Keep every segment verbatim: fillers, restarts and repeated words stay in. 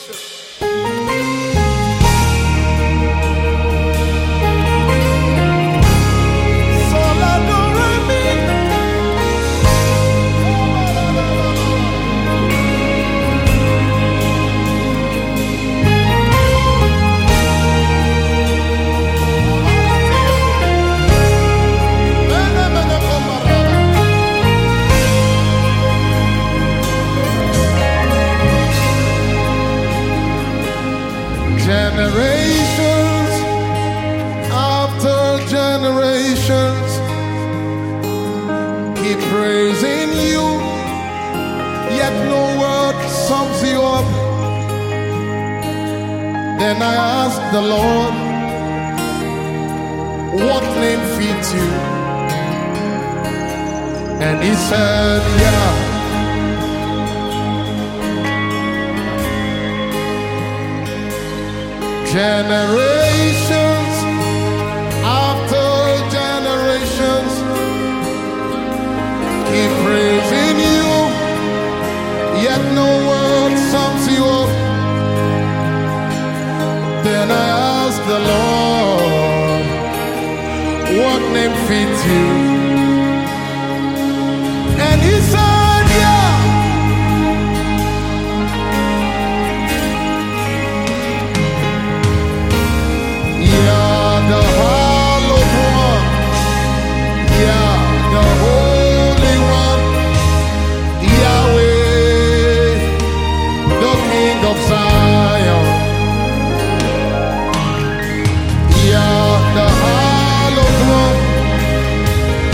Generations after generations keep praising you, yet no word sums you up. Then I asked the Lord, what name fits you? And he said, yeah, generations after generations keep praising you, yet no word sums you up. Then I asked the Lord, what name fits you? And he said, yeah, yeah, the hallowed one, yeah, the holy one, Yahweh, the King of Zion, yeah, the hallowed one,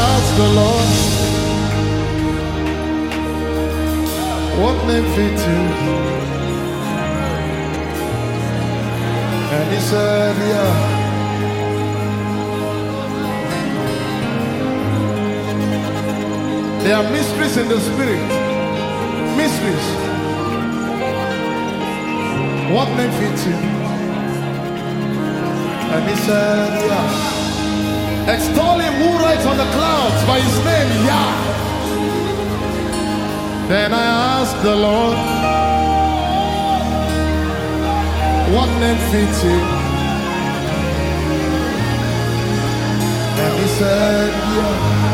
asked the Lord, what name fits you? And he said, yeah. There are mysteries in the spirit. Mysteries. What name fits you? And he said, yeah. Extol him who rides on the clouds by his name, Yah. Then I asked the Lord, what name fits you? And he said, yeah.